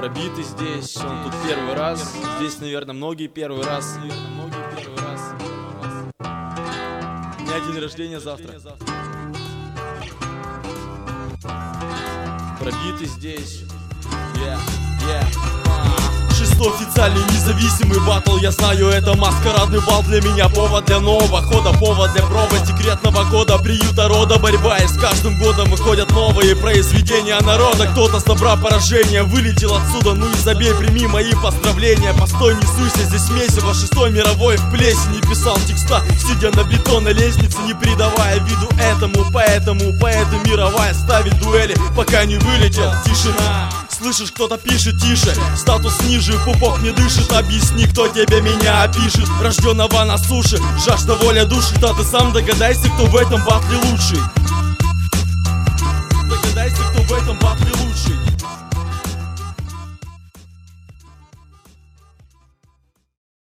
Пробитый здесь, он тут первый раз. Здесь, наверное, многие первый раз. У меня день рождения завтра. Пробитый здесь. Шестой официальный независимый батл. Я знаю, это маскарадный бал. Для меня повод для нового хода, повод для проба секретного кода, приюта рода. Борьба, и с каждым годом выходят новые произведения народа. Кто-то, собрав поражение, вылетел отсюда. Ну и забей, прими мои поздравления. Постой, не суйся, здесь месиво. Шестой мировой в плесени писал текста, сидя на бетонной лестнице, не придавая виду этому. Поэтому поэты мировая ставит дуэли, пока не вылетел. Тишина. Слышишь, кто-то пишет тише, статус ниже, пупок не дышит. Объясни, кто тебе меня опишет. Рожденного на суше, жажда воля души. Да ты сам догадайся, кто в этом батле лучший.